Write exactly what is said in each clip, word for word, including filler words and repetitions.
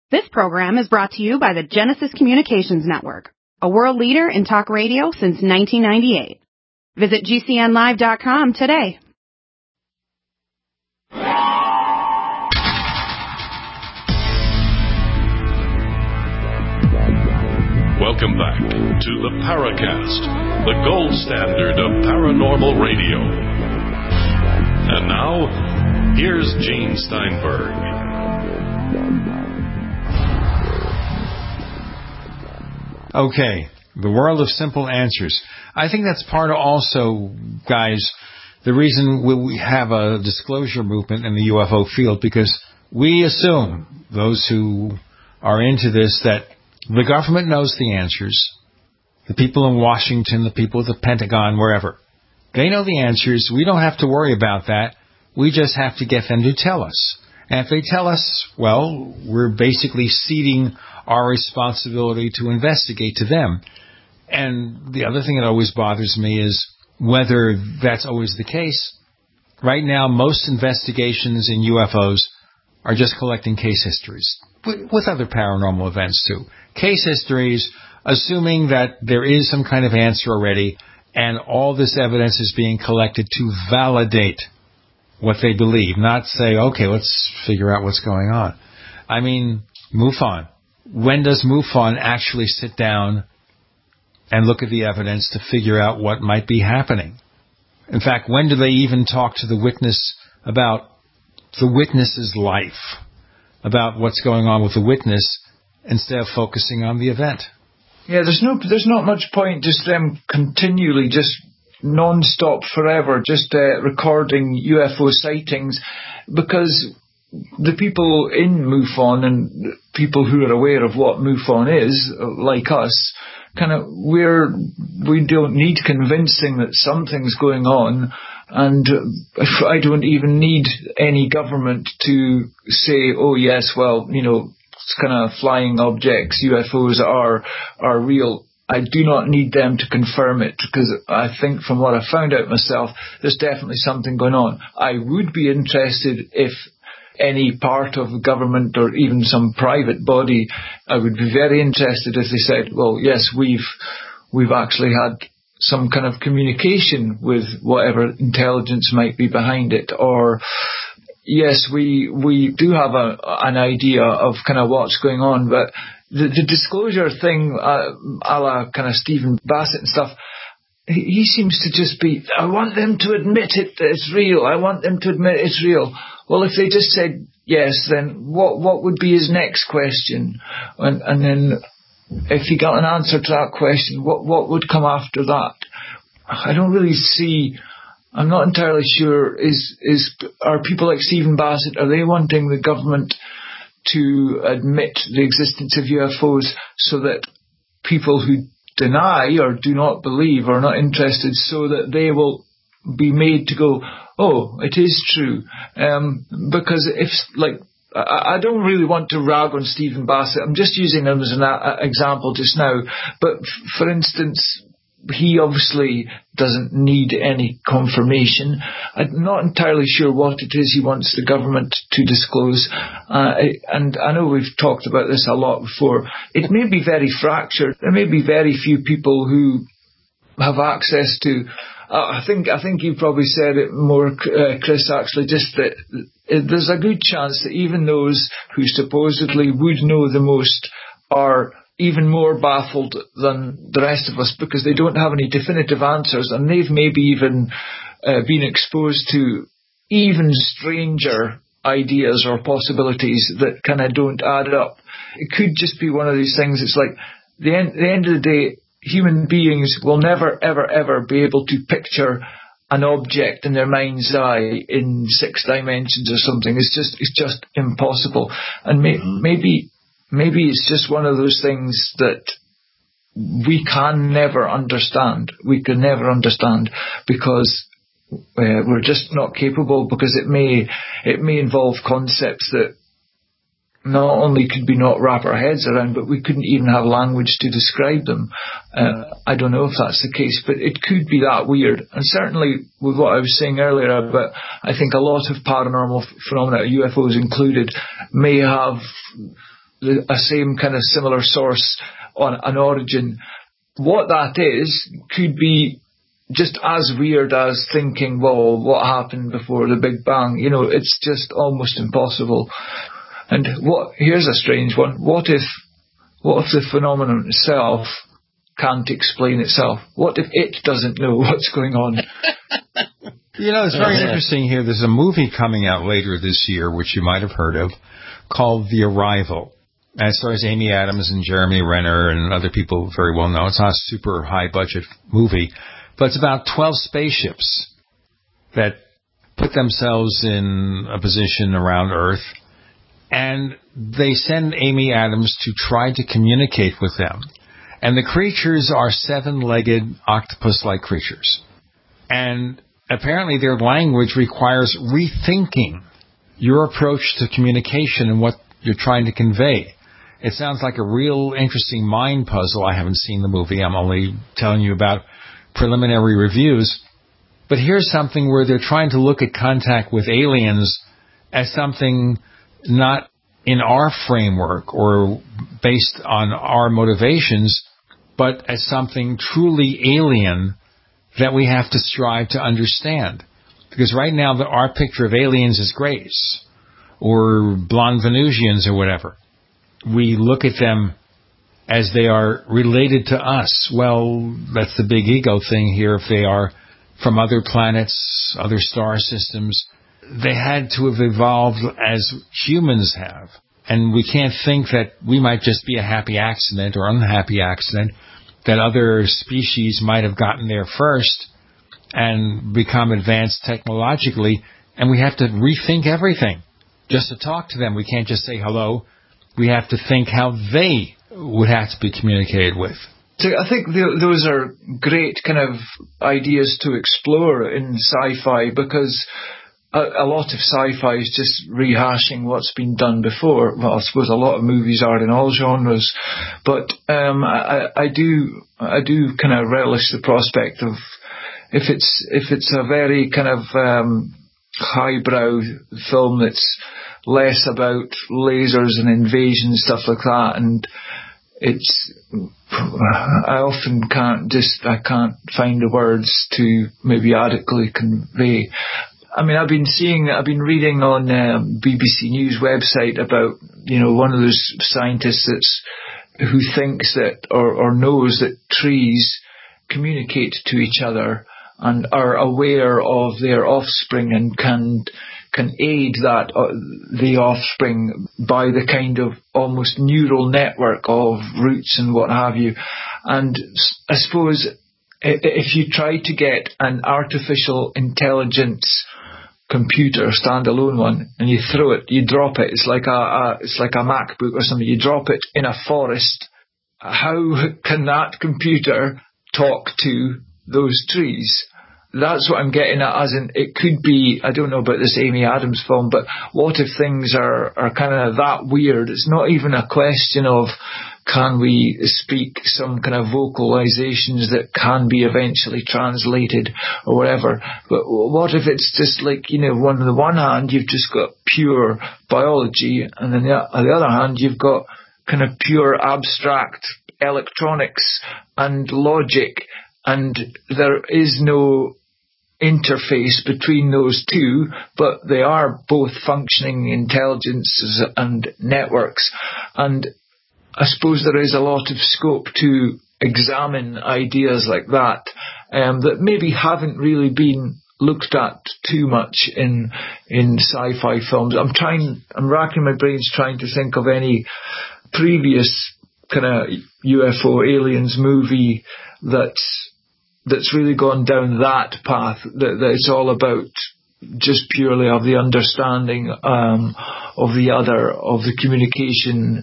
This program is brought to you by the Genesis Communications Network, a world leader in talk radio since nineteen ninety-eight. Visit G C N live dot com today. Welcome back to the Paracast, the gold standard of paranormal radio. And now, here's Gene Steinberg. Okay, the world of simple answers. I think that's part of also, guys, the reason we have a disclosure movement in the U F O field, because we assume, those who are into this, that the government knows the answers. The people in Washington, the people at the Pentagon, wherever. They know the answers. We don't have to worry about that. We just have to get them to tell us. And if they tell us, well, we're basically ceding our responsibility to investigate to them. And the other thing that always bothers me is whether that's always the case. Right now, most investigations in U F Os are just collecting case histories, with other paranormal events too. Case histories, assuming that there is some kind of answer already, and all this evidence is being collected to validate what they believe, not say, okay, let's figure out what's going on. I mean, MUFON. When does MUFON actually sit down and look at the evidence to figure out what might be happening? In fact, when do they even talk to the witness about the witness's life, about what's going on with the witness, instead of focusing on the event? Yeah, there's no, there's not much point just them continually, just non-stop forever, just uh, recording U F O sightings, because the people in MUFON and people who are aware of what MUFON is, like us, kind of, we're, we don't need convincing that something's going on, and I don't even need any government to say, oh yes, well, you know, kind of flying objects, U F Os are are real. I do not need them to confirm it, because I think from what I found out myself, there's definitely something going on. I would be interested if any part of the government or even some private body, I would be very interested if they said, well, yes, we've we've actually had some kind of communication with whatever intelligence might be behind it, or yes, we we do have a, an idea of kind of what's going on, but the, the disclosure thing, uh, a la kind of Stephen Bassett and stuff, he, he seems to just be, I want them to admit it, that it's real. I want them to admit it's real. Well, if they just said yes, then what what would be his next question? And, and then if he got an answer to that question, what what would come after that? I don't really see. I'm not entirely sure. Is is are people like Stephen Bassett, are they wanting the government to admit the existence of U F Os so that people who deny or do not believe or are not interested, so that they will be made to go, oh, it is true? Um, because if, like, I, I don't really want to rag on Stephen Bassett. I'm just using him as an a, example just now. But f- for instance, he obviously doesn't need any confirmation. I'm not entirely sure what it is he wants the government to disclose. Uh, and I know we've talked about this a lot before. It may be very fractured. There may be very few people who have access to... Uh, I think I think you probably said it more, uh, Chris, actually, just that there's a good chance that even those who supposedly would know the most are even more baffled than the rest of us, because they don't have any definitive answers, and they've maybe even uh, been exposed to even stranger ideas or possibilities that kind of don't add up. It could just be one of these things. It's like, the end, the end of the day, human beings will never, ever, ever be able to picture an object in their mind's eye in six dimensions or something. It's just, it's just impossible. And may, maybe, maybe it's just one of those things that we can never understand. We can never understand because uh, we're just not capable. Because it may, it may involve concepts that not only could we not wrap our heads around, but we couldn't even have language to describe them. Uh, I don't know if that's the case, but it could be that weird. And certainly with what I was saying earlier about, I think a lot of paranormal phenomena, U F Os included, may have the, a same kind of similar source on an origin. What that is could be just as weird as thinking, well, what happened before the Big Bang? You know, it's just almost impossible. And what, here's a strange one. What if, what if the phenomenon itself can't explain itself? What if it doesn't know what's going on? You know, it's very interesting here. There's a movie coming out later this year, which you might have heard of, called The Arrival. And it stars Amy Adams and Jeremy Renner and other people very well known. It's not a super high-budget movie, but it's about twelve spaceships that put themselves in a position around Earth, and they send Amy Adams to try to communicate with them. And the creatures are seven-legged octopus-like creatures. And apparently their language requires rethinking your approach to communication and what you're trying to convey. It sounds like a real interesting mind puzzle. I haven't seen the movie. I'm only telling you about preliminary reviews. But here's something where they're trying to look at contact with aliens as something not in our framework or based on our motivations, but as something truly alien that we have to strive to understand. Because right now, the, our picture of aliens is grays or blonde Venusians or whatever. We look at them as they are related to us. Well, that's the big ego thing here. If they are from other planets, other star systems, they had to have evolved as humans have. And we can't think that we might just be a happy accident or unhappy accident, that other species might have gotten there first and become advanced technologically, and we have to rethink everything. Just to talk to them, we can't just say hello. We have to think how they would have to be communicated with. So I think the, those are great kind of ideas to explore in sci-fi, because a, a lot of sci-fi is just rehashing what's been done before. Well, I suppose a lot of movies are in all genres, but um, I, I do I do kind of relish the prospect of if it's if it's a very kind of um, highbrow film that's less about lasers and invasion, stuff like that, and it's I often can't just I can't find the words to maybe adequately convey. I mean, I've been seeing, I've been reading on um, B B C News website about, you know, one of those scientists that's who thinks that or, or knows that trees communicate to each other and are aware of their offspring and can can aid that uh, the offspring by the kind of almost neural network of roots and what have you. And I suppose if you try to get an artificial intelligence computer, standalone one, and you throw it, you drop it, it's like a, a it's like a MacBook or something, you drop it in a forest, how can that computer talk to those trees? That's what I'm getting at, as in, it could be, I don't know about this Amy Adams film, but what if things are, are kind of that weird? It's not even a question of can we speak some kind of vocalizations that can be eventually translated or whatever. But what if it's just like, you know, on the one hand, you've just got pure biology, and then on the other hand, you've got kind of pure abstract electronics and logic, and there is no interface between those two, but they are both functioning intelligences and networks. And I suppose there is a lot of scope to examine ideas like that um, that maybe haven't really been looked at too much in in sci-fi films. I'm trying, I'm racking my brains trying to think of any previous kind of U F O aliens movie that's that's really gone down that path, that, that it's all about just purely of the understanding um, of the other, of the communication.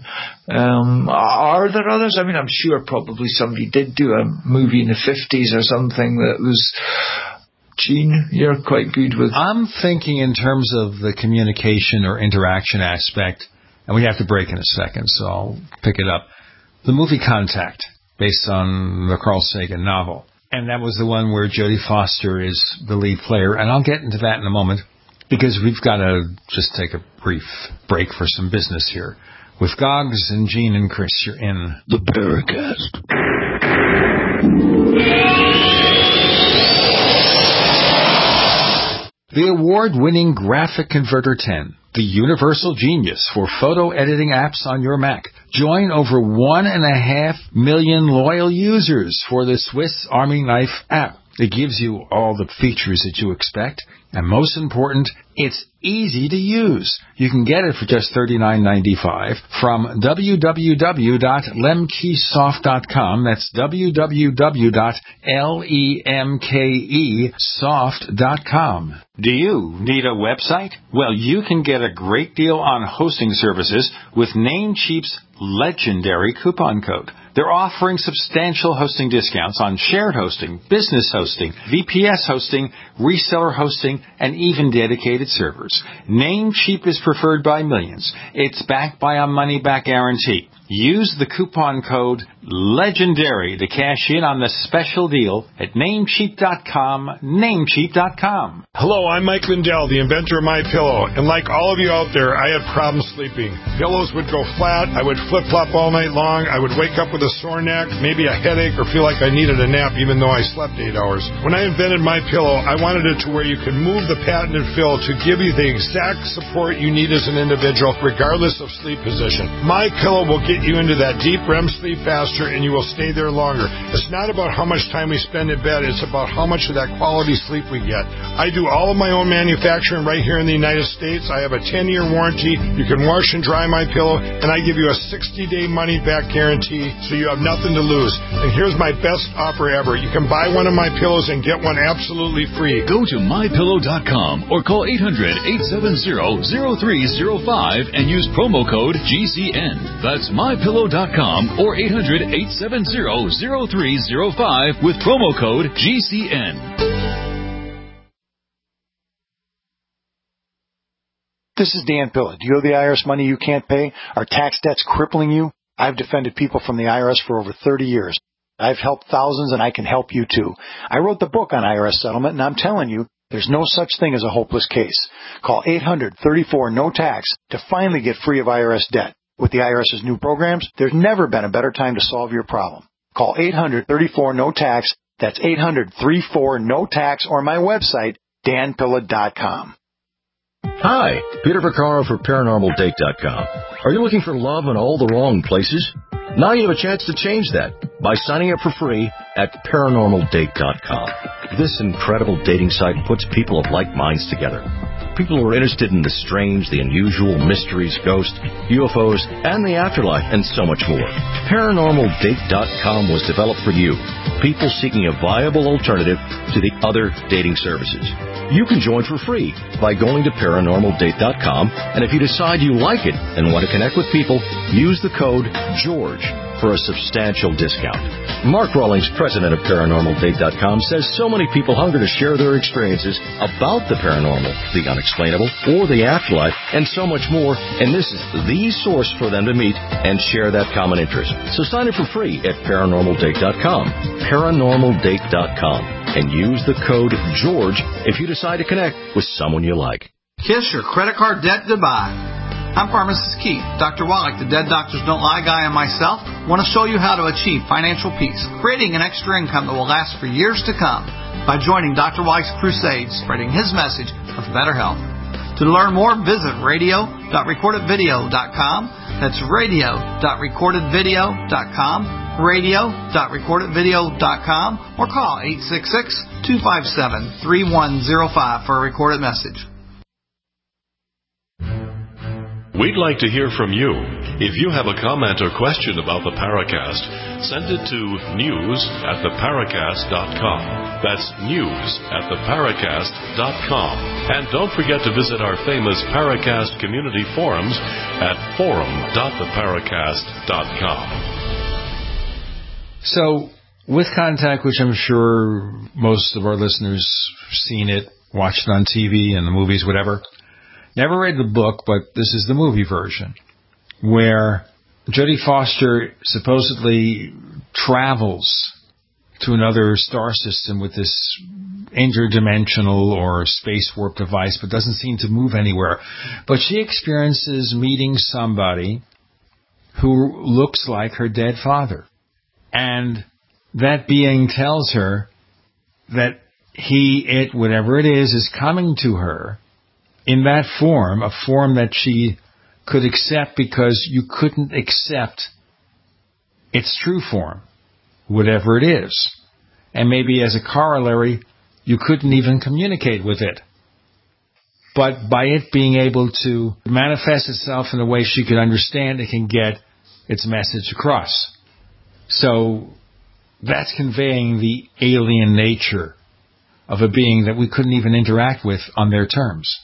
Um, are there others? I mean, I'm sure probably somebody did do a movie in the fifties or something that was... Gene, you're quite good with... I'm thinking in terms of the communication or interaction aspect, and we have to break in a second, so I'll pick it up. The movie Contact, based on the Carl Sagan novel. And that was the one where Jodie Foster is the lead player. And I'll get into that in a moment, because we've got to just take a brief break for some business here. With Gogs and Gene and Chris, you're in the Paracast. The award-winning Graphic Converter ten, the universal genius for photo editing apps on your Mac. Join over one and a half million loyal users for the Swiss Army Knife app. It gives you all the features that you expect, and most important, it's easy to use. You can get it for just thirty-nine ninety-five from w w w dot lemkesoft dot com. That's w w w dot lemkesoft dot com. Do you need a website? Well, you can get a great deal on hosting services with Namecheap's legendary coupon code. They're offering substantial hosting discounts on shared hosting, business hosting, V P S hosting, reseller hosting, and even dedicated servers. Namecheap is preferred by millions. It's backed by a money-back guarantee. Use the coupon code LEGENDARY to cash in on the special deal at namecheap dot com, namecheap dot com. Hello, I'm Mike Lindell, the inventor of MyPillow, and like all of you out there, I had problems sleeping. Pillows would go flat, I would flip-flop all night long, I would wake up with a sore neck, maybe a headache, or feel like I needed a nap even though I slept eight hours. When I invented MyPillow, I wanted it to where you could move the patented fill to give you the exact support you need as an individual, regardless of sleep position. MyPillow will get you into that deep R E M sleep faster, and you will stay there longer. It's not about how much time we spend in bed, it's about how much of that quality sleep we get. I do all of my own manufacturing right here in the United States. I have a ten-year warranty. You can wash and dry MyPillow, and I give you a sixty-day money-back guarantee, so you have nothing to lose. And here's my best offer ever. You can buy one of my pillows and get one absolutely free. Go to my pillow dot com or call eight hundred, eight seven zero, zero three zero five and use promo code G C N. That's my pillow dot com or eight hundred, eight seven zero, zero three zero five with promo code G C N. This is Dan Pilla. Do you owe the I R S money you can't pay? Are tax debts crippling you? I've defended people from the I R S for over thirty years. I've helped thousands, and I can help you too. I wrote the book on I R S settlement, and I'm telling you, there's no such thing as a hopeless case. Call eight hundred, thirty-four, no tax to finally get free of I R S debt. With the IRS's new programs, there's never been a better time to solve your problem. Call eight hundred, thirty-four, no tax. That's eight hundred, thirty-four, no tax, or my website, dan pilla dot com. Hi, Peter Vaccaro for paranormal date dot com. Are you looking for love in all the wrong places? Now you have a chance to change that by signing up for free at paranormal date dot com. This incredible dating site puts people of like minds together. People who are interested in the strange, the unusual, mysteries, ghosts, U F Os, and the afterlife, and so much more. paranormal date dot com was developed for you, people seeking a viable alternative to the other dating services. You can join for free by going to paranormal date dot com, and if you decide you like it and want to connect with people, use the code GEORGE for a substantial discount. Mark Rawlings, president of paranormal date dot com, says so many people hunger to share their experiences about the paranormal, the unexplainable, or the afterlife, and so much more, and this is the source for them to meet and share that common interest. So sign up for free at paranormal date dot com, paranormal date dot com, and use the code GEORGE if you decide to connect with someone you like. Kiss your credit card debt goodbye. I'm Pharmacist Keith. Doctor Wallach, the Dead Doctors Don't Lie guy, and myself want to show you how to achieve financial peace, creating an extra income that will last for years to come by joining Doctor Wallach's crusade, spreading his message of better health. To learn more, visit radio dot recorded video dot com. That's radio dot recorded video dot com, radio dot recorded video dot com, or call eight six six, two five seven, three one zero five for a recorded message. We'd like to hear from you. If you have a comment or question about the Paracast, send it to news at the paracast dot com. That's news at the paracast dot com. And don't forget to visit our famous Paracast community forums at forum dot the paracast dot com. So, with Contact, which I'm sure most of our listeners have seen it, watched it on T V and the movies, whatever. Never read the book, but this is the movie version, where Jodie Foster supposedly travels to another star system with this interdimensional or space warp device, but doesn't seem to move anywhere. But she experiences meeting somebody who looks like her dead father. And that being tells her that he, it, whatever it is, is coming to her in that form, a form that she could accept because you couldn't accept its true form, whatever it is. And maybe as a corollary, you couldn't even communicate with it. But by it being able to manifest itself in a way she could understand, it can get its message across. So that's conveying the alien nature of a being that we couldn't even interact with on their terms.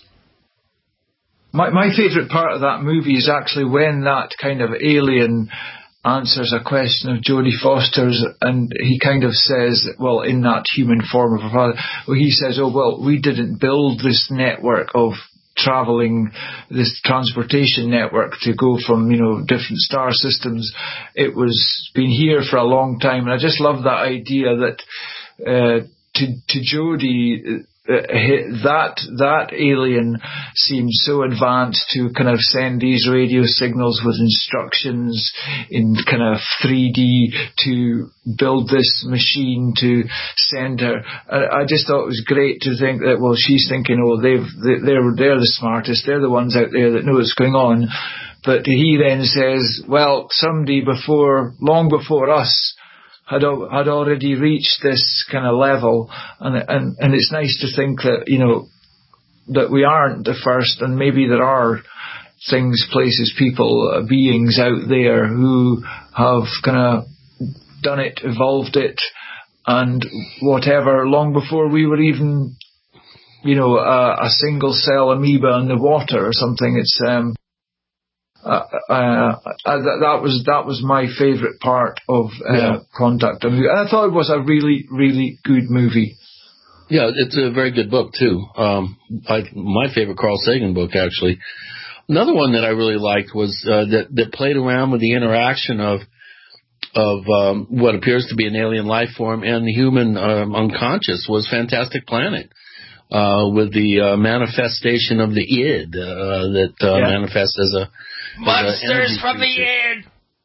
My my favourite part of that movie is actually when that kind of alien answers a question of Jodie Foster's, and he kind of says, well, in that human form of her father, well, he says, oh, well, we didn't build this network of travelling, this transportation network to go from, you know, different star systems. It was been here for a long time. And I just love that idea that uh, to, to Jodie, Uh, that that alien seems so advanced to kind of send these radio signals with instructions in kind of three D to build this machine to send her. I, I just thought it was great to think that, well, she's thinking, oh, they've they're they're the smartest, they're the ones out there that know what's going on. But he then says, well, somebody before, long before us, had had already reached this kind of level, and and and it's nice to think that, you know, that we aren't the first, and maybe there are things, places, people, beings out there who have kind of done it, evolved it, and whatever, long before we were even, you know, a, a single cell amoeba in the water or something. It's um. Uh, uh, uh, that, that was that was my favourite part of uh, yeah. Contact, and I thought it was a really, really good movie. Yeah, it's a very good book too. Um, I, my favourite Carl Sagan book, actually. Another one that I really liked was uh, that that played around with the interaction of of um, what appears to be an alien life form and the human um, unconscious was Fantastic Planet. Uh, with the uh, manifestation of the id uh, that uh, yeah. manifests as a monsters from the id.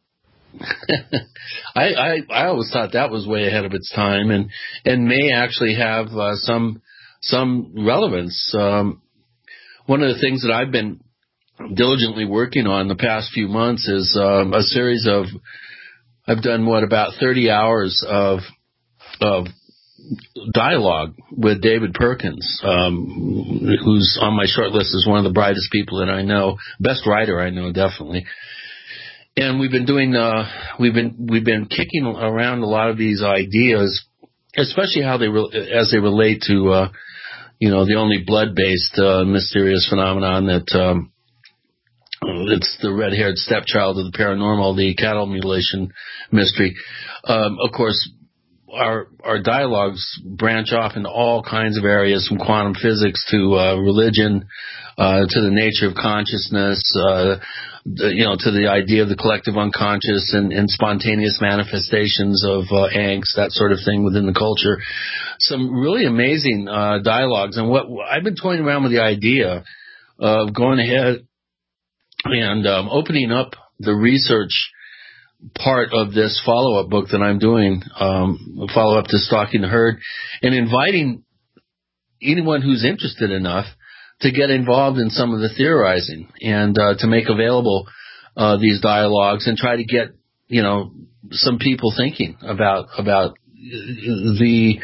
I, I I always thought that was way ahead of its time, and and may actually have uh, some some relevance. Um, one of the things that I've been diligently working on the past few months is um, a series of I've done what about thirty hours of of dialogue with David Perkins, um, who's on my short list as one of the brightest people that I know, best writer I know, definitely. And we've been doing, uh, we've been we've been kicking around a lot of these ideas, especially how they re- as they relate to, uh, you know, the only blood-based uh, mysterious phenomenon that um, it's the red-haired stepchild of the paranormal, the cattle mutilation mystery. Um, of course. Our our dialogues branch off into all kinds of areas, from quantum physics to uh, religion, uh, to the nature of consciousness, uh, the, you know, to the idea of the collective unconscious and, and spontaneous manifestations of uh, angst, that sort of thing within the culture. Some really amazing uh, dialogues, and what I've been toying around with the idea of going ahead and um, opening up the research part of this follow-up book that I'm doing, um, follow-up to Stalking the Herd, and inviting anyone who's interested enough to get involved in some of the theorizing and uh, to make available uh, these dialogues and try to get, you know, some people thinking about about the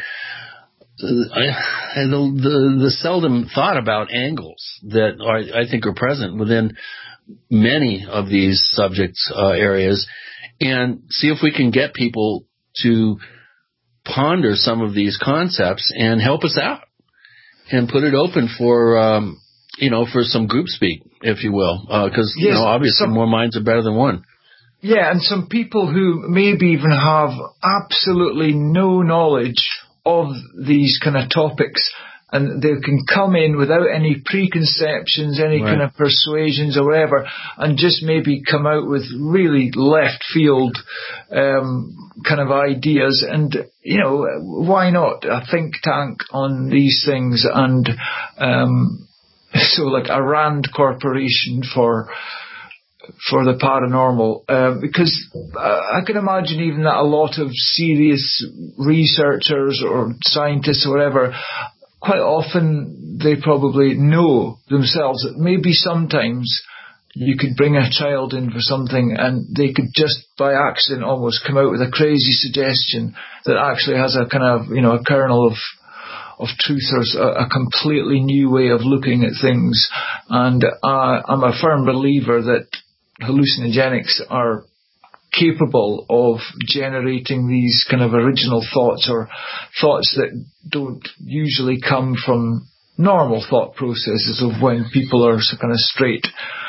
the the, the seldom thought about angles that are, I think are present within many of these subjects uh, areas, and see if we can get people to ponder some of these concepts and help us out and put it open for, um, you know, for some group speak, if you will, because, uh, yes, you know, obviously some, more minds are better than one. Yeah, and some people who maybe even have absolutely no knowledge of these kind of topics, and they can come in without any preconceptions, any right. kind of persuasions or whatever, and just maybe come out with really left field um, kind of ideas. And, you know, why not a think tank on these things? And um, so like a RAND Corporation for for the paranormal, uh, because I can imagine even that a lot of serious researchers or scientists or whatever, quite often they probably know themselves that maybe sometimes you could bring a child in for something and they could just by accident almost come out with a crazy suggestion that actually has a kind of, you know, a kernel of of truth or a, a completely new way of looking at things. And uh, I'm a firm believer that hallucinogenics are capable of generating these kind of original thoughts or thoughts that don't usually come from normal thought processes of when people are kind of straight.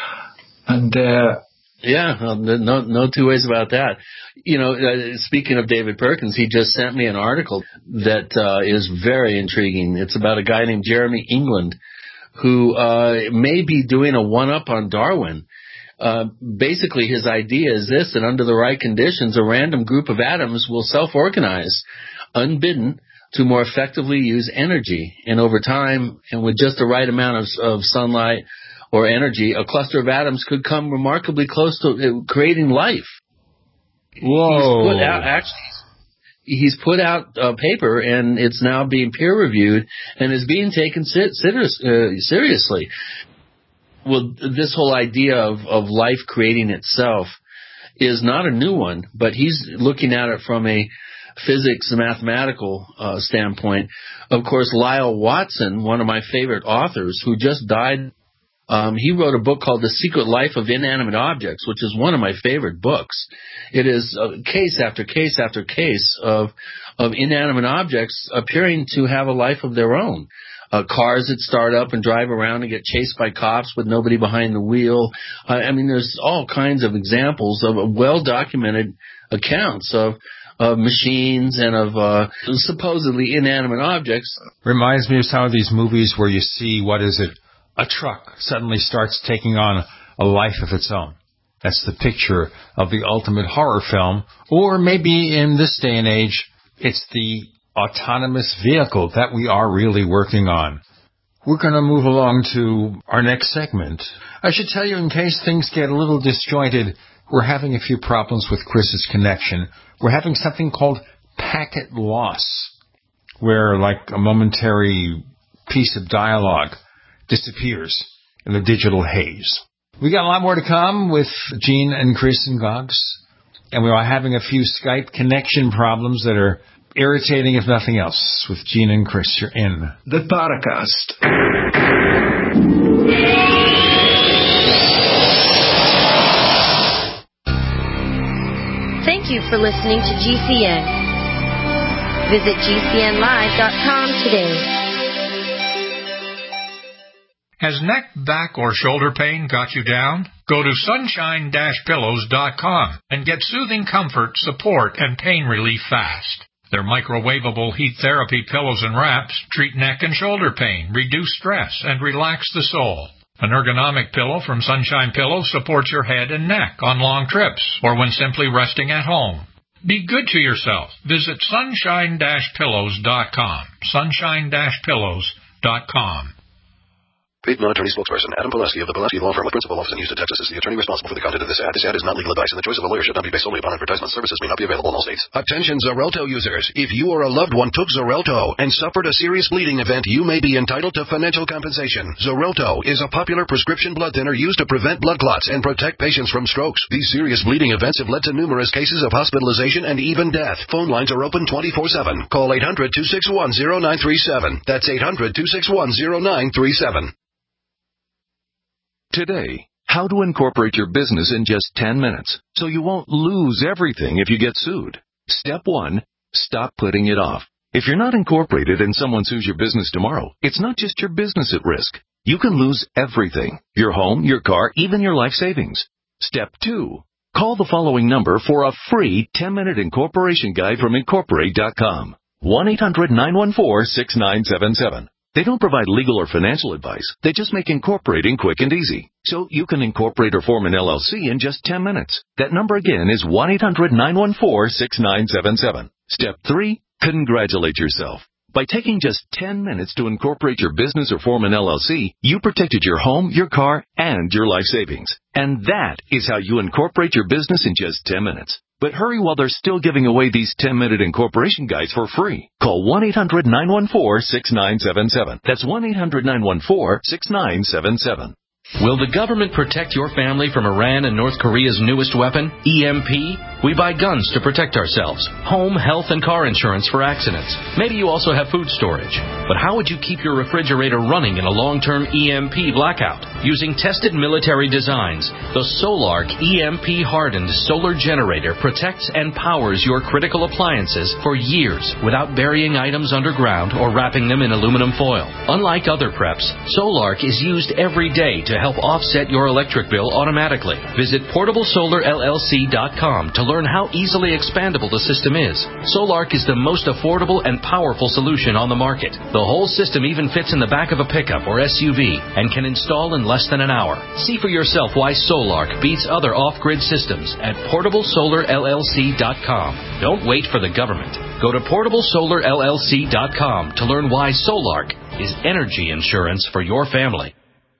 And uh, yeah, no, no two ways about that. You know, uh, speaking of David Perkins, he just sent me an article that uh, is very intriguing. It's about a guy named Jeremy England who uh, may be doing a one-up on Darwin. Uh, basically, his idea is this, that under the right conditions, a random group of atoms will self-organize, unbidden, to more effectively use energy. And over time, and with just the right amount of, of sunlight or energy, a cluster of atoms could come remarkably close to creating life. Whoa. He's put out, actually, he's put out a paper, and it's now being peer-reviewed and is being taken seriously. Well, this whole idea of, of life creating itself is not a new one, but he's looking at it from a physics and mathematical uh, standpoint. Of course, Lyle Watson, one of my favorite authors, who just died, um, he wrote a book called The Secret Life of Inanimate Objects, which is one of my favorite books. It is uh, case after case after case of of inanimate objects appearing to have a life of their own. Uh, cars that start up and drive around and get chased by cops with nobody behind the wheel. Uh, I mean, there's all kinds of examples of well-documented accounts of of machines and of uh, supposedly inanimate objects. Reminds me of some of these movies where you see, what is it, a truck suddenly starts taking on a life of its own. That's the picture of the ultimate horror film. Or maybe in this day and age, it's the autonomous vehicle that we are really working on. We're going to move along to our next segment. I should tell you, in case things get a little disjointed, we're having a few problems with Chris's connection. We're having something called packet loss, where like a momentary piece of dialogue disappears in the digital haze. We got a lot more to come with Gene and Chris and Gogs, and we are having a few Skype connection problems that are irritating, if nothing else, with Gene and Chris. You're in the Paracast. Thank you for listening to G C N. Visit G C N live dot com today. Has neck, back, or shoulder pain got you down? Go to sunshine dash pillows dot com and get soothing comfort, support, and pain relief fast. Their microwavable heat therapy pillows and wraps treat neck and shoulder pain, reduce stress, and relax the soul. An ergonomic pillow from Sunshine Pillows supports your head and neck on long trips or when simply resting at home. Be good to yourself. Visit sunshine dash pillows dot com. sunshine dash pillows dot com. Paid non-attorney spokesperson Adam Pulaski of the Pulaski Law Firm with principal office in Houston, Texas, is the attorney responsible for the content of this ad. This ad is not legal advice, and the choice of a lawyer should not be based solely upon advertisement. Services may not be available in all states. Attention Xarelto users. If you or a loved one took Xarelto and suffered a serious bleeding event, you may be entitled to financial compensation. Xarelto is a popular prescription blood thinner used to prevent blood clots and protect patients from strokes. These serious bleeding events have led to numerous cases of hospitalization and even death. Phone lines are open twenty-four seven. Call eight hundred, two six one, zero nine three seven. That's eight hundred, two six one, zero nine three seven. Today, how to incorporate your business in just ten minutes so you won't lose everything if you get sued. Step one, stop putting it off. If you're not incorporated and someone sues your business tomorrow, it's not just your business at risk. You can lose everything, your home, your car, even your life savings. Step two, call the following number for a free ten-minute incorporation guide from incorporate dot com. one eight hundred, nine one four, six nine seven seven. They don't provide legal or financial advice. They just make incorporating quick and easy. So you can incorporate or form an L L C in just ten minutes. That number again is one eight hundred, nine one four, six nine seven seven. Step three, congratulate yourself. By taking just ten minutes to incorporate your business or form an L L C, you protected your home, your car, and your life savings. And that is how you incorporate your business in just ten minutes. But hurry while they're still giving away these ten-minute incorporation guides for free. Call one eight hundred nine one four six nine seven seven. That's one eight hundred nine one four six nine seven seven. Will the government protect your family from Iran and North Korea's newest weapon, E M P? We buy guns to protect ourselves, home, health, and car insurance for accidents. Maybe you also have food storage. But how would you keep your refrigerator running in a long-term E M P blackout? Using tested military designs, the Solark E M P-hardened solar generator protects and powers your critical appliances for years without burying items underground or wrapping them in aluminum foil. Unlike other preps, Solark is used every day to help offset your electric bill automatically. Visit portable solar L L C dot com to learn how easily expandable the system is. Solark is the most affordable and powerful solution on the market. The whole system even fits in the back of a pickup or S U V and can install in less than an hour. See for yourself why Solark beats other off-grid systems at portable solar L L C dot com. Don't wait for the government. Go to portable solar L L C dot com to learn why Solark is energy insurance for your family.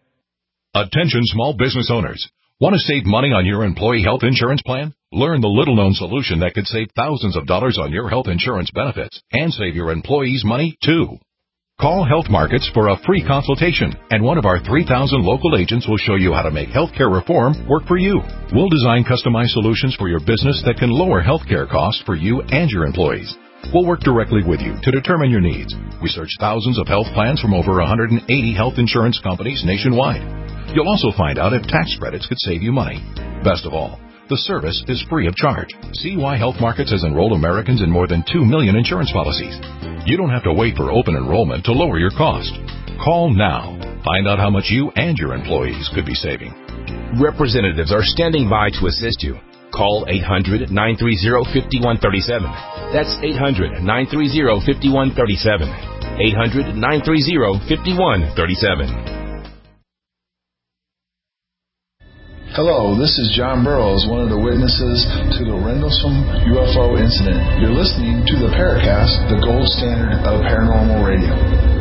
Attention small business owners. Want to save money on your employee health insurance plan? Learn the little-known solution that could save thousands of dollars on your health insurance benefits and save your employees money, too. Call Health Markets for a free consultation, and one of our three thousand local agents will show you how to make healthcare reform work for you. We'll design customized solutions for your business that can lower healthcare costs for you and your employees. We'll work directly with you to determine your needs. We search thousands of health plans from over one hundred eighty health insurance companies nationwide. You'll also find out if tax credits could save you money. Best of all, the service is free of charge. See why Health Markets has enrolled Americans in more than two million insurance policies. You don't have to wait for open enrollment to lower your cost. Call now. Find out how much you and your employees could be saving. Representatives are standing by to assist you. Call eight hundred nine three zero five one three seven. That's eight hundred nine three zero five one three seven. eight hundred nine three zero five one three seven. Hello, this is John Burroughs, one of the witnesses to the Rendlesham U F O incident. You're listening to the Paracast, the gold standard of paranormal radio.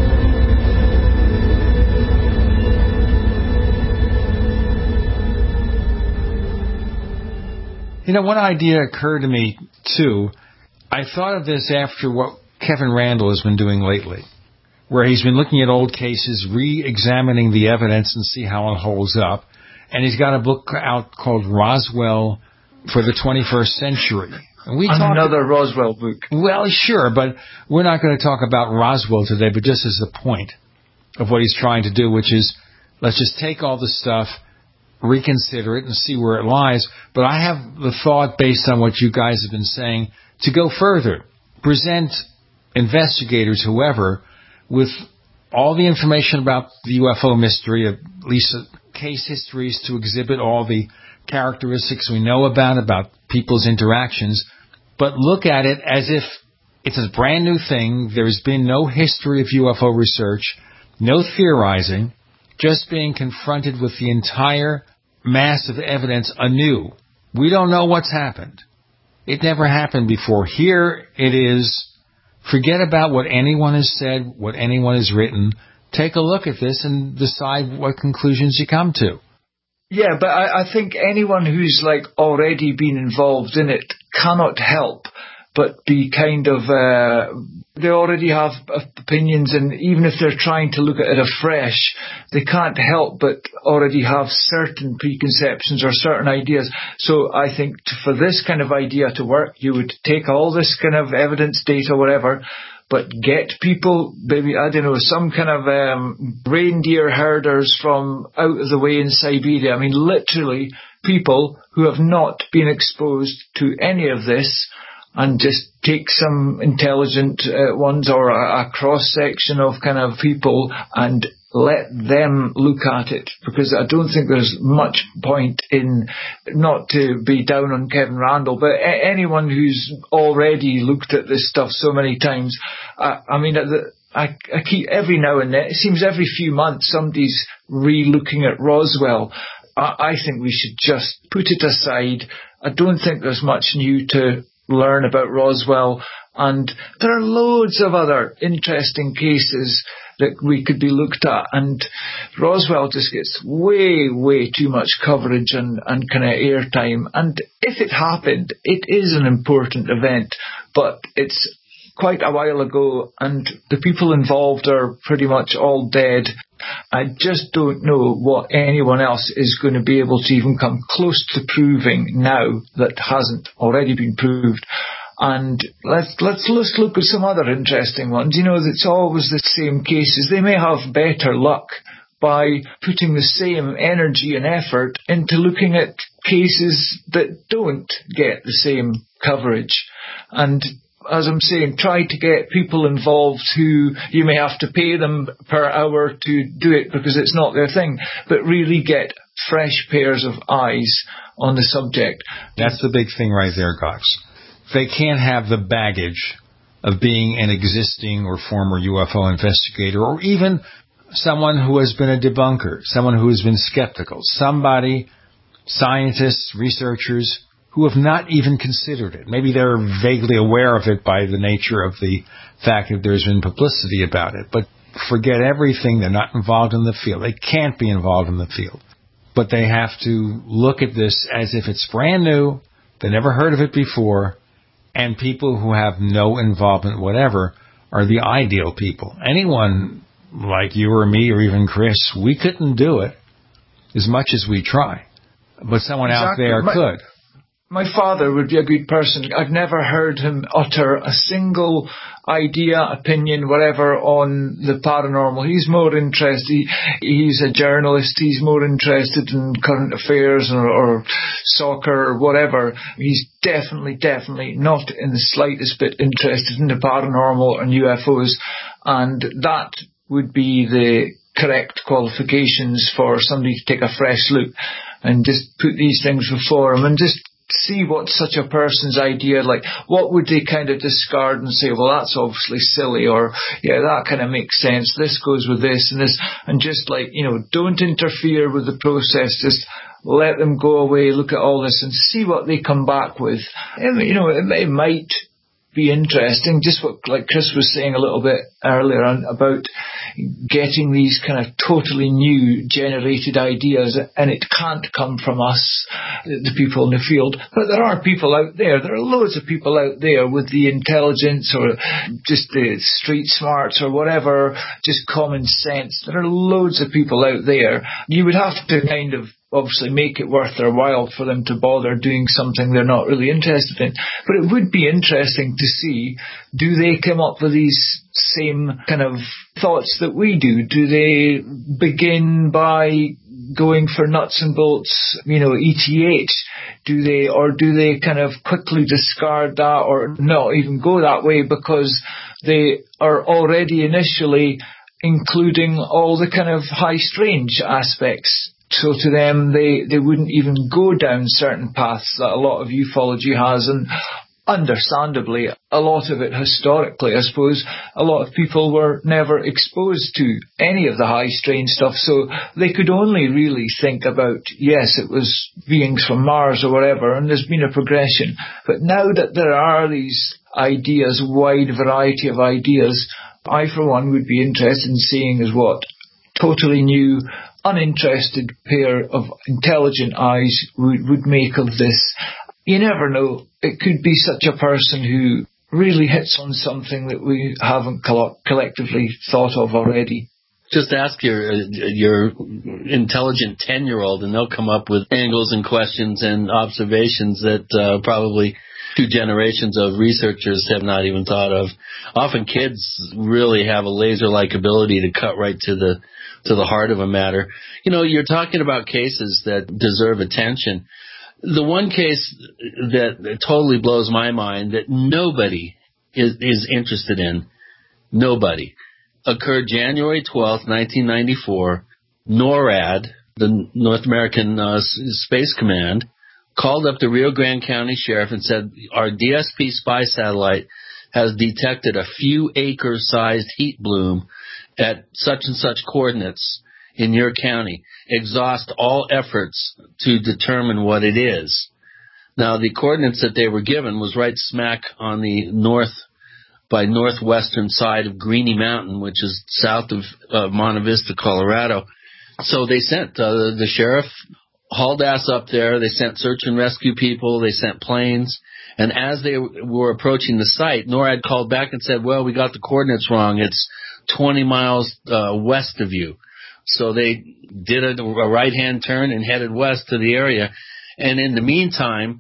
You know, one idea occurred to me, too. I thought of this after what Kevin Randle has been doing lately, where he's been looking at old cases, re-examining the evidence and see how it holds up. And he's got a book out called Roswell for the twenty-first century. And we Another talk, Roswell book. Well, sure, but we're not going to talk about Roswell today, but just as the point of what he's trying to do, which is let's just take all the stuff, reconsider it, and see where it lies. But I have the thought, based on what you guys have been saying, to go further. Present investigators, whoever, with all the information about the U F O mystery, at least case histories to exhibit all the characteristics we know about, about people's interactions, but look at it as if it's a brand new thing. There's been no history of U F O research, no theorizing, just being confronted with the entire mass of evidence anew. We don't know what's happened. It never happened before. Here it is. Forget about what anyone has said, what anyone has written. Take a look at this and decide what conclusions you come to. Yeah, but I, I think anyone who's like already been involved in it cannot help but be kind of, uh, they already have opinions, and even if they're trying to look at it afresh, they can't help but already have certain preconceptions or certain ideas. So I think t- for this kind of idea to work, you would take all this kind of evidence, data, whatever, but get people, maybe, I don't know, some kind of um, reindeer herders from out of the way in Siberia. I mean, literally people who have not been exposed to any of this, and just take some intelligent uh, ones or a, a cross-section of kind of people and let them look at it. Because I don't think there's much point in, not to be down on Kevin Randle, but a- anyone who's already looked at this stuff so many times. I, I mean, the, I, I keep every now and then, it seems every few months somebody's re-looking at Roswell. I, I think we should just put it aside. I don't think there's much new to learn about Roswell. And there are loads of other interesting cases that we could be looked at, and Roswell just gets way, way too much coverage and, and kind of airtime. And if it happened, it is an important event, but it's quite a while ago, and the people involved are pretty much all dead. I just don't know what anyone else is going to be able to even come close to proving now that hasn't already been proved. And let's let's let's look at some other interesting ones. You know, it's always the same cases. They may have better luck by putting the same energy and effort into looking at cases that don't get the same coverage. And as I'm saying, try to get people involved who you may have to pay them per hour to do it because it's not their thing, but really get fresh pairs of eyes on the subject. That's the big thing right there, Cox. They can't have the baggage of being an existing or former U F O investigator, or even someone who has been a debunker, someone who has been skeptical, somebody, scientists, researchers, who have not even considered it. Maybe they're vaguely aware of it by the nature of the fact that there's been publicity about it, but forget everything. They're not involved in the field. They can't be involved in the field. But they have to look at this as if it's brand new, they never heard of it before, and people who have no involvement whatever are the ideal people. Anyone like you or me or even Chris, we couldn't do it as much as we try. But someone exactly. out there My- could. My father would be a good person. I've never heard him utter a single idea, opinion, whatever, on the paranormal. He's more interested, he, he's a journalist, he's more interested in current affairs or, or soccer or whatever. He's definitely, definitely not in the slightest bit interested in the paranormal and U F Os. And that would be the correct qualifications for somebody to take a fresh look and just put these things before him and just see what such a person's idea, like what would they kind of discard and say, well, that's obviously silly, or yeah, that kind of makes sense, this goes with this and this, and just like, you know, don't interfere with the process, just let them go away, look at all this and see what they come back with. And, you know, it, it might be interesting, just what like Chris was saying a little bit earlier on about getting these kind of totally new generated ideas, and it can't come from us, the people in the field, but there are people out there, there are loads of people out there with the intelligence or just the street smarts or whatever, just common sense. There are loads of people out there. You would have to kind of obviously make it worth their while for them to bother doing something they're not really interested in. But it would be interesting to see, do they come up with these same kind of thoughts that we do? Do they begin by going for nuts and bolts, you know, E T H? Do they, or do they kind of quickly discard that or not even go that way because they are already initially including all the kind of high strange aspects? So to them, they, they wouldn't even go down certain paths that a lot of ufology has. And understandably, a lot of it historically, I suppose, a lot of people were never exposed to any of the high strange stuff. So they could only really think about, yes, it was beings from Mars or whatever, and there's been a progression. But now that there are these ideas, wide variety of ideas, I, for one, would be interested in seeing as what totally new, uninterested pair of intelligent eyes would, would make of this. You never know. It could be such a person who really hits on something that we haven't coll- collectively thought of already. Just ask your your intelligent ten-year-old and they'll come up with angles and questions and observations that uh, probably two generations of researchers have not even thought of. Often kids really have a laser-like ability to cut right to the to the heart of a matter. You know, you're talking about cases that deserve attention. The one case that totally blows my mind that nobody is, is interested in, nobody, occurred January twelfth, nineteen ninety-four. NORAD, the North American uh, Space Command, called up the Rio Grande County Sheriff and said, our D S P spy satellite has detected a few acre-sized heat bloom at such and such coordinates in your county. Exhaust all efforts to determine what it is. Now, the coordinates that they were given was right smack on the north by northwestern side of Greeny Mountain, which is south of uh, Monte Vista, Colorado. So they sent uh, the sheriff hauled ass up there. They sent search and rescue people. They sent planes. And as they were approaching the site, NORAD called back and said, well, we got the coordinates wrong. It's twenty miles uh, west of you. So they did a, a right-hand turn and headed west to the area. And in the meantime,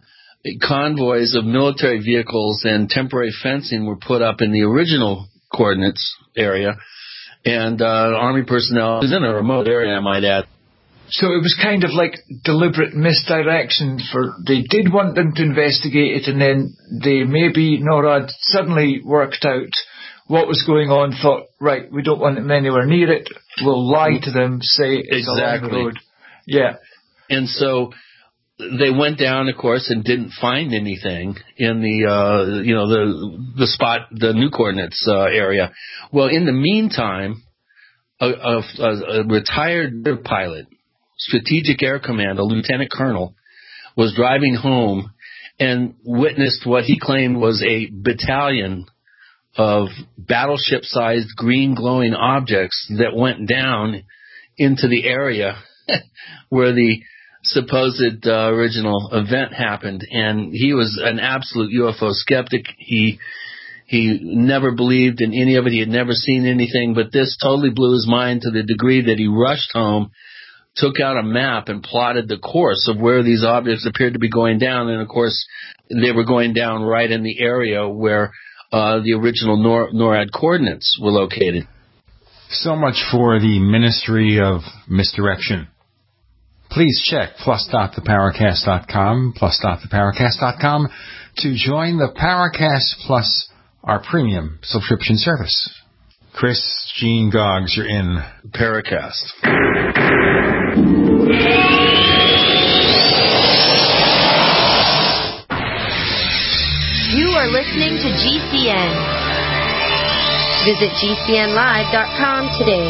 convoys of military vehicles and temporary fencing were put up in the original coordinates area. And uh, Army personnel was in a remote area, I might add. So it was kind of like deliberate misdirection. For they did want them to investigate it, and then they maybe NORAD suddenly worked out what was going on, thought, right, we don't want them anywhere near it, we'll lie to them, say it's exactly. along the road. Yeah. And so they went down, of course, and didn't find anything in the, uh, you know, the the spot, the new coordinates uh, area. Well, in the meantime, a, a, a retired pilot, Strategic Air Command, a lieutenant colonel, was driving home and witnessed what he claimed was a battalion of battleship-sized green glowing objects that went down into the area where the supposed uh, original event happened. And he was an absolute U F O skeptic. He he never believed in any of it. He had never seen anything, but this totally blew his mind to the degree that he rushed home, took out a map and plotted the course of where these objects appeared to be going down. And, of course, they were going down right in the area where uh, the original Nor- NORAD coordinates were located. So much for the Ministry of Misdirection. Please check plus dot the paracast dot com, plus dot the paracast dot com to join the Paracast Plus, our premium subscription service. Chris, Gene Goggs, you're in Paracast. You are listening to G C N. Visit G C N live dot com today.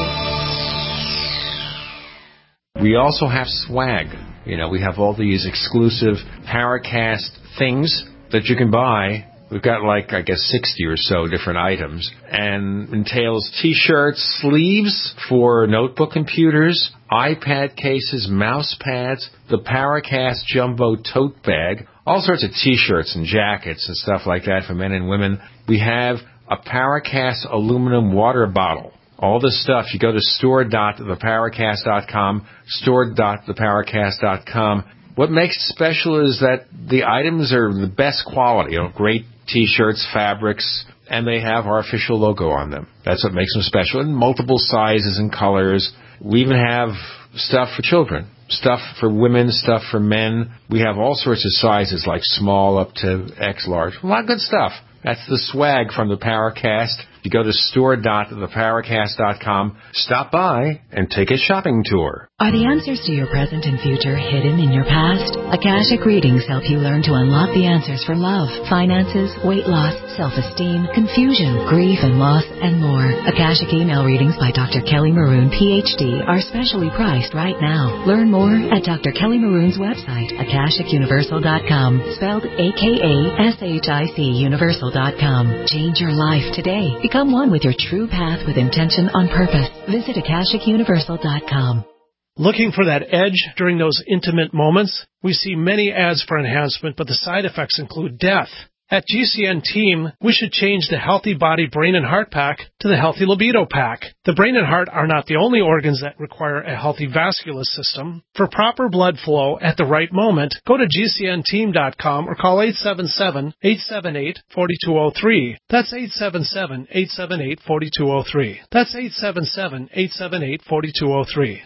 We also have swag. You know, we have all these exclusive Paracast things that you can buy. We've got like, I guess, sixty or so different items, and entails T-shirts, sleeves for notebook computers, iPad cases, mouse pads, the Paracast Jumbo tote bag, all sorts of T-shirts and jackets and stuff like that for men and women. We have a Paracast aluminum water bottle. All this stuff, you go to store dot the paracast dot com, store dot the paracast dot com. What makes it special is that the items are the best quality, you know, great T-shirts, fabrics, and they have our official logo on them. That's what makes them special, in multiple sizes and colors. We even have stuff for children, stuff for women, stuff for men. We have all sorts of sizes, like small up to X large. A lot of good stuff. That's the swag from the Paracast. You go to store dot the paracast dot com, stop by, and take a shopping tour. Are the answers to your present and future hidden in your past? Akashic Readings help you learn to unlock the answers for love, finances, weight loss, self-esteem, confusion, grief and loss, and more. Akashic email readings by Doctor Kelly Maroon, P H D, are specially priced right now. Learn more at Doctor Kelly Maroon's website, akashic universal dot com, spelled A K A S H I C universal dot com. Change your life today. Become one with your true path with intention on purpose. Visit akashic universal dot com. Looking for that edge during those intimate moments? We see many ads for enhancement, but the side effects include death. At G C N Team, we should change the Healthy Body, Brain, and Heart Pack to the Healthy Libido Pack. The brain and heart are not the only organs that require a healthy vascular system. For proper blood flow at the right moment, go to G C N team dot com or call eight seven seven, eight seven eight, four two zero three. That's eight seven seven, eight seven eight, four two zero three. That's eight seven seven, eight seven eight, four two zero three.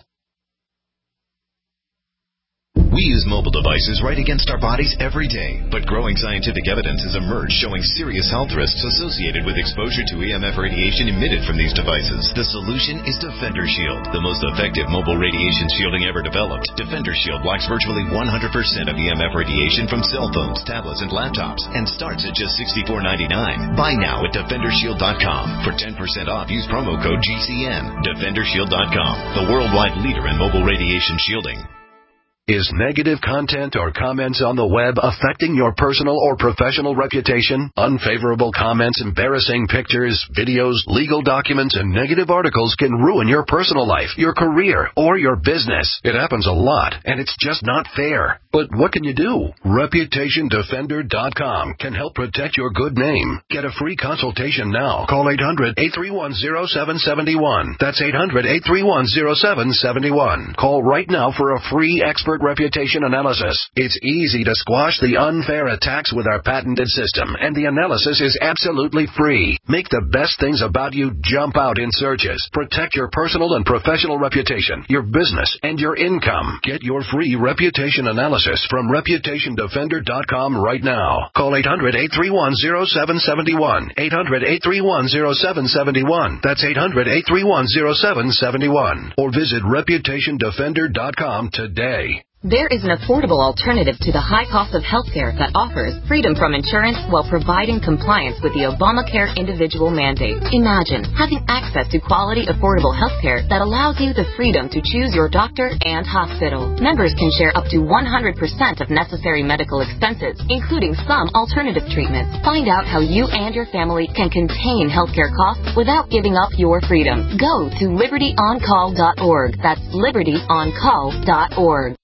We use mobile devices right against our bodies every day, but growing scientific evidence has emerged showing serious health risks associated with exposure to E M F radiation emitted from these devices. The solution is Defender Shield, the most effective mobile radiation shielding ever developed. Defender Shield blocks virtually one hundred percent of E M F radiation from cell phones, tablets, and laptops, and starts at just sixty-four ninety-nine. Buy now at defender shield dot com. For ten percent off, use promo code G C N. defender shield dot com, the worldwide leader in mobile radiation shielding. Is negative content or comments on the web affecting your personal or professional reputation? Unfavorable comments, embarrassing pictures, videos, legal documents, and negative articles can ruin your personal life, your career, or your business. It happens a lot, and it's just not fair. But what can you do? Reputation Defender dot com can help protect your good name. Get a free consultation now. Call eight hundred, eight three one, zero seven seven one. That's eight hundred, eight three one, zero seven seven one. Call right now for a free expert reputation analysis. It's easy to squash the unfair attacks with our patented system, and the analysis is absolutely free. Make the best things about you jump out in searches. Protect your personal and professional reputation, your business, and your income. Get your free reputation analysis from Reputation Defender dot com right now. Call eight hundred, eight three one, zero seven seven one. eight hundred, eight three one, zero seven seven one. That's eight hundred, eight three one, zero seven seven one. Or visit Reputation Defender dot com today. There is an affordable alternative to the high cost of healthcare that offers freedom from insurance while providing compliance with the Obamacare individual mandate. Imagine having access to quality, affordable healthcare that allows you the freedom to choose your doctor and hospital. Members can share up to one hundred percent of necessary medical expenses, including some alternative treatments. Find out how you and your family can contain healthcare costs without giving up your freedom. Go to liberty on call dot org. That's liberty on call dot org.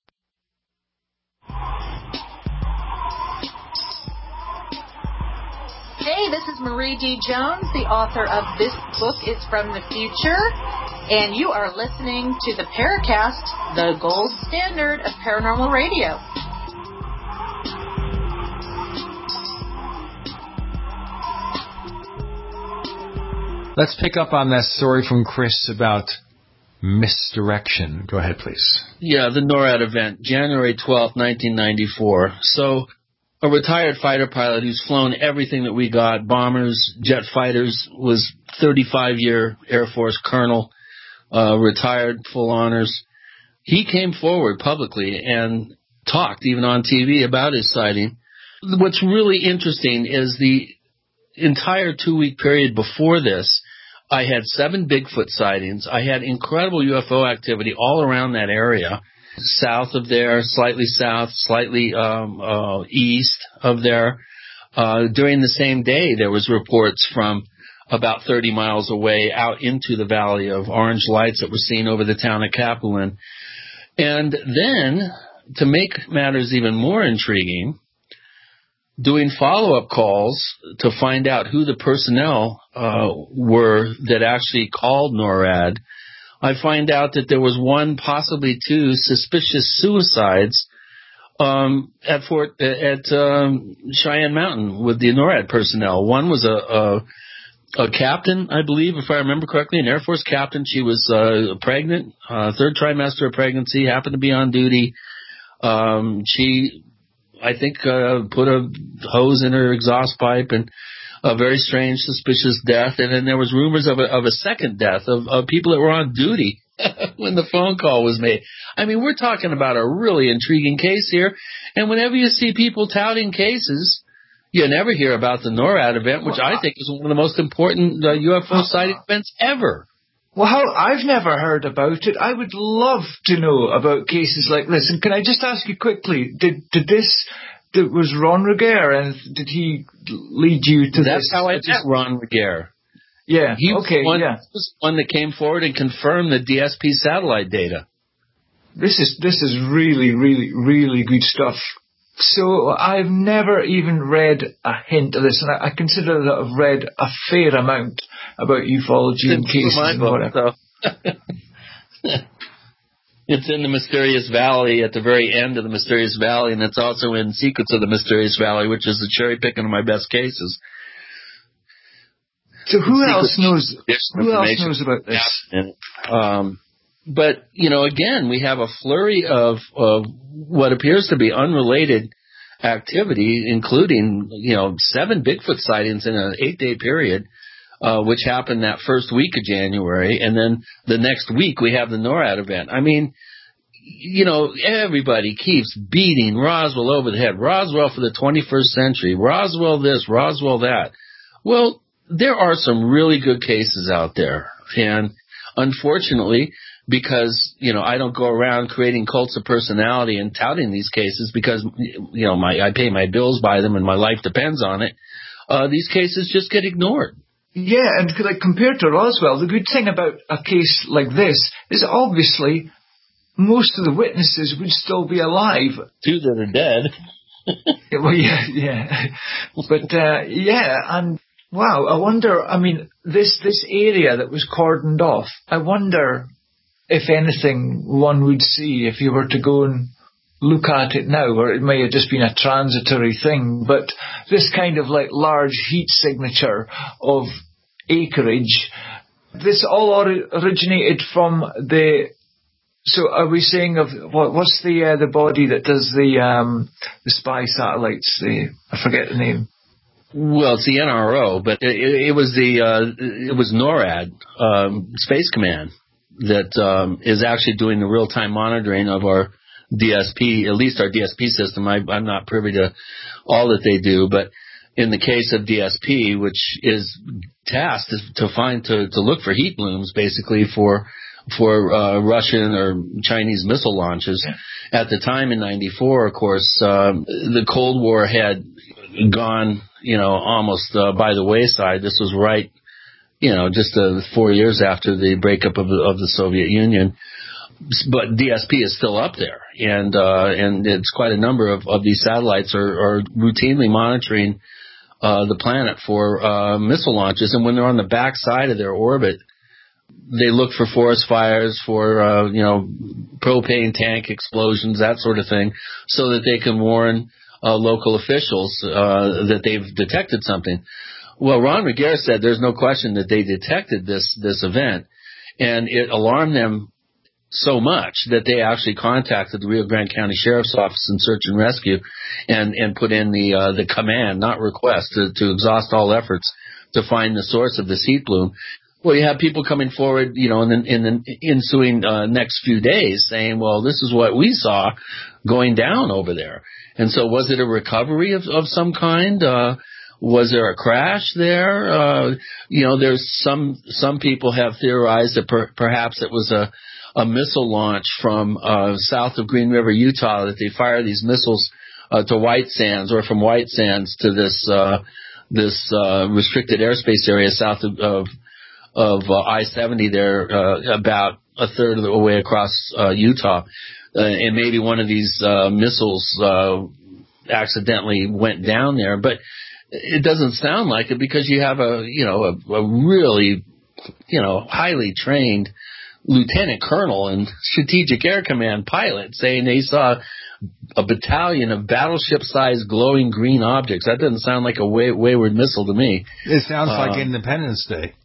Hey, this is Marie D. Jones, the author of This Book is from the Future, and you are listening to the Paracast, the gold standard of paranormal radio. Let's pick up on that story from Chris about misdirection. Go ahead, please. Yeah, the NORAD event, January twelfth, nineteen ninety-four. So a retired fighter pilot who's flown everything that we got, bombers, jet fighters, was thirty-five-year Air Force colonel, uh, retired, full honors. He came forward publicly and talked, even on T V, about his sighting. What's really interesting is the entire two-week period before this, I had seven Bigfoot sightings. I had incredible U F O activity all around that area. South of there, slightly south, slightly um, uh, east of there. Uh, during the same day, there was reports from about thirty miles away out into the valley of orange lights that were seen over the town of Capulin. And then, to make matters even more intriguing, doing follow-up calls to find out who the personnel uh, were that actually called NORAD, I find out that there was one, possibly two, suspicious suicides um, at Fort at um, Cheyenne Mountain with the NORAD personnel. One was a, a, a captain, I believe, if I remember correctly, an Air Force captain. She was uh, pregnant, uh, third trimester of pregnancy, happened to be on duty. Um, she, I think, uh, put a hose in her exhaust pipe and a very strange, suspicious death, and then there was rumors of a, of a second death of, of people that were on duty when the phone call was made. I mean, we're talking about a really intriguing case here, and whenever you see people touting cases, you never hear about the NORAD event, which I think is one of the most important uh, U F O sighting events ever. Well, I've never heard about it. I would love to know about cases like this. And can I just ask you quickly, did did this... It was Ron Regehr, and did he lead you to That's this? That's how I met Ron Regehr. Yeah, he was okay, one, yeah. He was one that came forward and confirmed the D S P satellite data. This is this is really, really, really good stuff. So I've never even read a hint of this, and I, I consider that I've read a fair amount about ufology and cases and whatever. So. It's in the Mysterious Valley, at the very end of the Mysterious Valley, and it's also in Secrets of the Mysterious Valley, which is the cherry picking of my best cases. So who else knows? Who else knows about this? And, um, but you know, again, we have a flurry of of what appears to be unrelated activity, including you know seven Bigfoot sightings in an eight day period. Uh, which happened that first week of January, and then the next week we have the NORAD event. I mean, you know, everybody keeps beating Roswell over the head. Roswell for the twenty-first century. Roswell this, Roswell that. Well, there are some really good cases out there, and unfortunately, because, you know, I don't go around creating cults of personality and touting these cases because, you know, my I pay my bills by them and my life depends on it. Uh, these cases just get ignored. Yeah, and like compared to Roswell, the good thing about a case like this is obviously most of the witnesses would still be alive. Two that are dead. Well, yeah, yeah. But, uh, yeah, and wow, I wonder, I mean, this, this area that was cordoned off, I wonder if anything one would see if you were to go and look at it now, or it may have just been a transitory thing, but this kind of like large heat signature of acreage, this all or- originated from the, so are we saying of, what, what's the uh, the body that does the um, the spy satellites, the, I forget the name. Well, it's the N R O, but it, it was the, uh, it was NORAD, um, Space Command, that um, is actually doing the real-time monitoring of our D S P, at least our D S P system. I, I'm not privy to all that they do, but in the case of D S P, which is tasked to find, to, to look for heat blooms, basically for for uh, Russian or Chinese missile launches. Yeah. At the time in ninety-four, of course, um, the Cold War had gone, you know, almost uh, by the wayside. This was right, you know, just uh, four years after the breakup of the, of the Soviet Union. But D S P is still up there, and uh, and it's quite a number of, of these satellites are, are routinely monitoring uh, the planet for uh, missile launches. And when they're on the back side of their orbit, they look for forest fires, for uh, you know, propane tank explosions, that sort of thing, so that they can warn uh, local officials uh, that they've detected something. Well, Ron Regehr said there's no question that they detected this this event, and it alarmed them so much that they actually contacted the Rio Grande County Sheriff's Office in search and rescue, and and put in the uh, the command, not request, to, to exhaust all efforts to find the source of this heat bloom. Well, you have people coming forward, you know, in the, in the ensuing uh, next few days saying, well, this is what we saw going down over there. And so was it a recovery of, of some kind? Uh, was there a crash there? Uh, you know, there's some, some people have theorized that per, perhaps it was a, a missile launch from uh, south of Green River, Utah, that they fire these missiles uh, to White Sands, or from White Sands to this uh, this uh, restricted airspace area south of, of of uh, I seventy there, uh, about a third of the way across uh, Utah. Uh, and maybe one of these uh, missiles uh, accidentally went down there. But it doesn't sound like it, because you have a, you know, a, a really, you know, highly trained lieutenant colonel and Strategic Air Command pilot saying they saw a battalion of battleship-sized glowing green objects. That doesn't sound like a way, wayward missile to me. It sounds um, like Independence Day.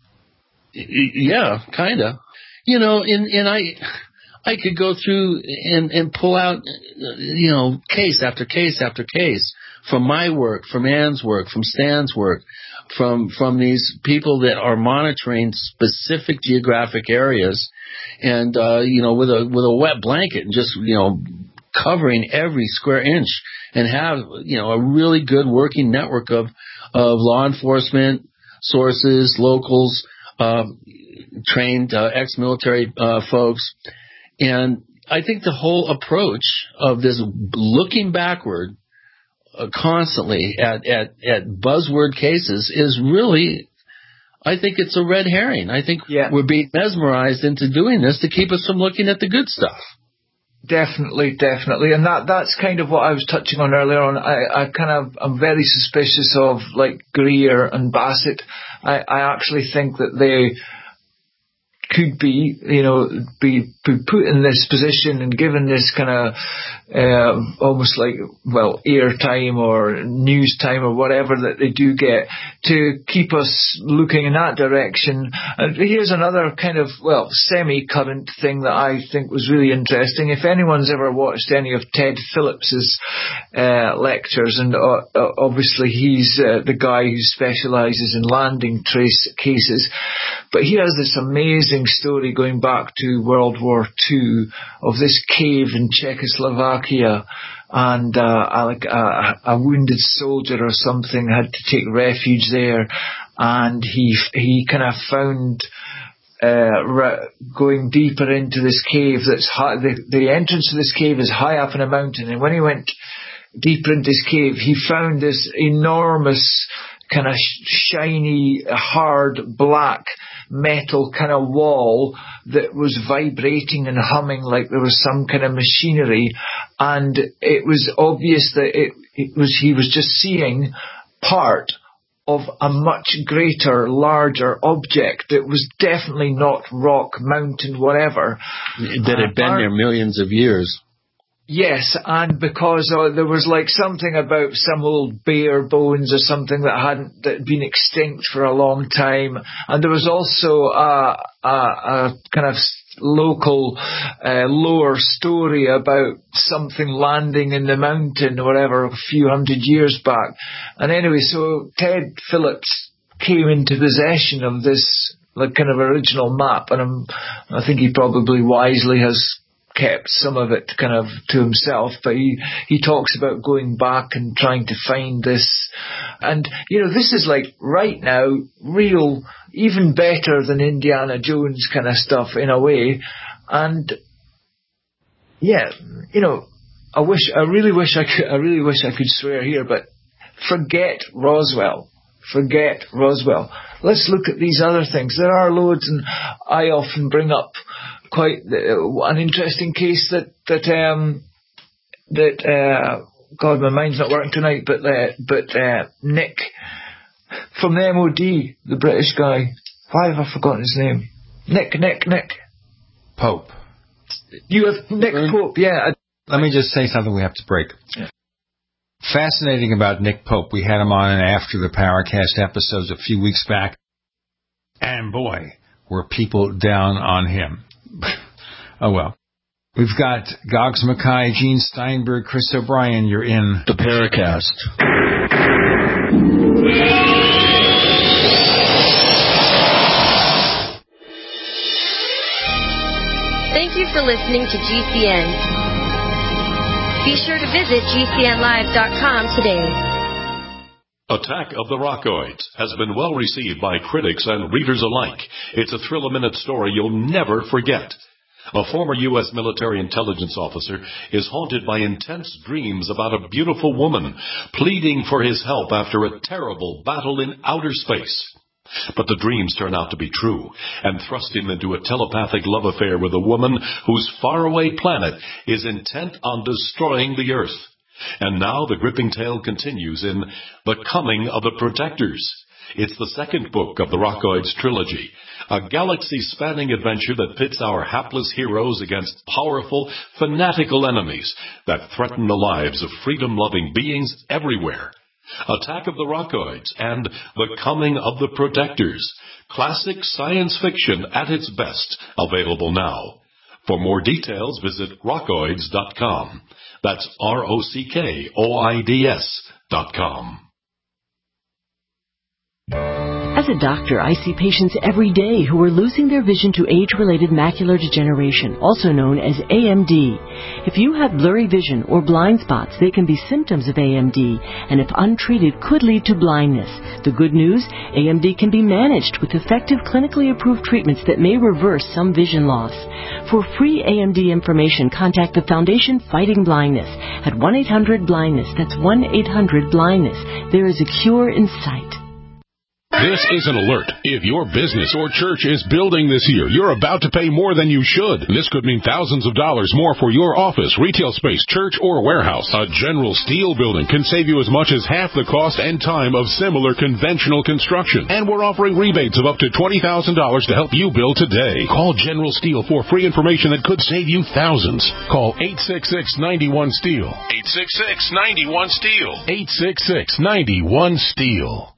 Yeah, kind of. You know, and, and I I could go through and, and pull out, you know, case after case after case from my work, from Ann's work, from Stan's work, from from these people that are monitoring specific geographic areas, and uh, you know, with a with a wet blanket and just, you know, covering every square inch, and have, you know, a really good working network of of law enforcement sources, locals, uh, trained uh, ex-military uh, folks. And I think the whole approach of this looking backward uh, constantly at, at, at buzzword cases is really, I think it's a red herring. I think yeah. we're being mesmerized into doing this to keep us from looking at the good stuff. Definitely, definitely. And that that's kind of what I was touching on earlier on. I, I kind of, I'm very suspicious of, like, Greer and Bassett. I, I actually think that they could be, you know, be, be put in this position and given this kind of uh, almost like, well, airtime or news time or whatever that they do get to keep us looking in that direction. And here's another kind of, well, semi-current thing that I think was really interesting. If anyone's ever watched any of Ted Phillips's uh, lectures, and uh, obviously he's uh, the guy who specialises in landing trace cases, but he has this amazing story going back to World War Two of this cave in Czechoslovakia, and uh, like a, a wounded soldier or something had to take refuge there, and he he kind of found uh, ra- going deeper into this cave. That's high, the, the entrance to this cave is high up in a mountain, and when he went deeper into this cave, he found this enormous kind of shiny, hard, black metal kind of wall that was vibrating and humming like there was some kind of machinery, and it was obvious that it, it was he was just seeing part of a much greater, larger object that was definitely not rock, mountain, whatever. That had been uh, there millions of years. Yes, and because uh, there was like something about some old bear bones or something that hadn't that had been extinct for a long time, and there was also a, a, a kind of local uh, lore story about something landing in the mountain or whatever a few hundred years back. And anyway, so Ted Phillips came into possession of this like kind of original map, and I'm, I think he probably wisely has kept some of it kind of to himself, but he, he talks about going back and trying to find this. And, you know, this is like right now real, even better than Indiana Jones kind of stuff in a way. And yeah, you know, I wish, I really wish I could, I really wish I could swear here, but forget Roswell. Forget Roswell. Let's look at these other things. There are loads, and I often bring up quite uh, an interesting case that that um that uh God, my mind's not working tonight, but uh, but uh, Nick from the M O D, the British guy. Why have I forgotten his name? Nick, Nick, Nick Pope. You have Nick Pope, yeah. Let me just say something. We have to break. Yeah. Fascinating about Nick Pope. We had him on after the Paracast episodes a few weeks back, and boy, were people down on him. Oh, well. We've got Gogs Mackay, Gene Steinberg, Chris O'Brien. You're in the Paracast. Thank you for listening to G C N. Be sure to visit G C N live dot com today. Attack of the Rockoids has been well received by critics and readers alike. It's a thrill-a-minute story you'll never forget. A former U S military intelligence officer is haunted by intense dreams about a beautiful woman pleading for his help after a terrible battle in outer space. But the dreams turn out to be true and thrust him into a telepathic love affair with a woman whose faraway planet is intent on destroying the Earth. And now the gripping tale continues in The Coming of the Protectors. It's the second book of the Rockoids trilogy, a galaxy-spanning adventure that pits our hapless heroes against powerful, fanatical enemies that threaten the lives of freedom-loving beings everywhere. Attack of the Rockoids and The Coming of the Protectors, classic science fiction at its best, available now. For more details, visit rockoids dot com. That's R O C K O I D S dot com. As a doctor, I see patients every day who are losing their vision to age-related macular degeneration, also known as A M D. If you have blurry vision or blind spots, they can be symptoms of A M D, and if untreated, could lead to blindness. The good news, A M D can be managed with effective clinically approved treatments that may reverse some vision loss. For free A M D information, contact the Foundation Fighting Blindness at one eight hundred blindness. That's one eight hundred blindness. There is a cure in sight. This is an alert. If your business or church is building this year, you're about to pay more than you should. This could mean thousands of dollars more for your office, retail space, church, or warehouse. A General Steel building can save you as much as half the cost and time of similar conventional construction. And we're offering rebates of up to twenty thousand dollars to help you build today. Call General Steel for free information that could save you thousands. Call eight six six, nine one, STEEL. eight six six, nine one, STEEL. eight six six, nine one, STEEL.